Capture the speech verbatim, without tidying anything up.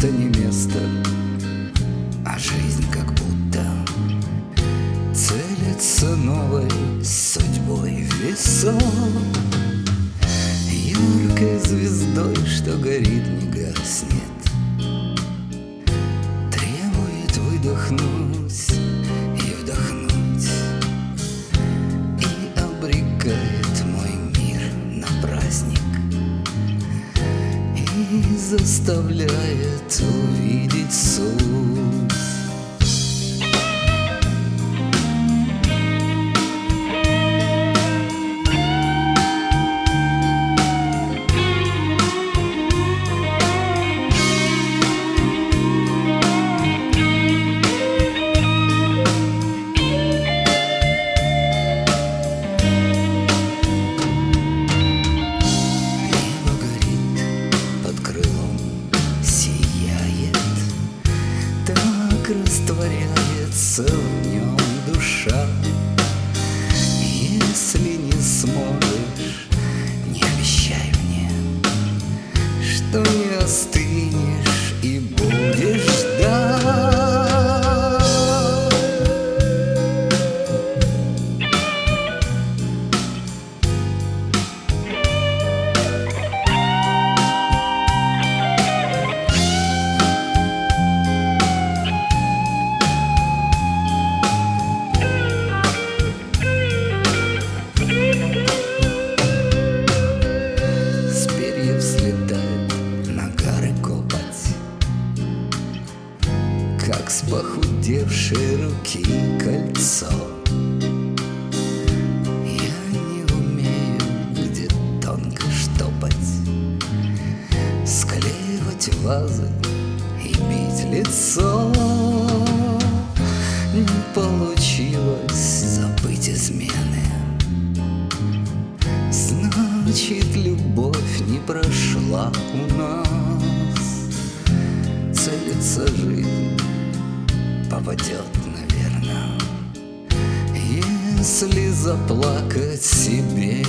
место не место, а жизнь как будто целится новой судьбой в висок, яркой звездой, что горит, не гаснет, требует выдохнуть и вдохнуть, и обрекает мой мир на праздник, и заставляет увидеть суть. Растворяется в нем душа. Если не сможешь, не обещай мне, что не остынешь и будешь ждать. Как с похудевшей руки кольцо. Я не умею, где тонко штопать, склеивать вазы и бить лицо. Не получилось забыть измены, значит, любовь не прошла у нас. Целится жизнь, попадет, наверное, если заплакать себе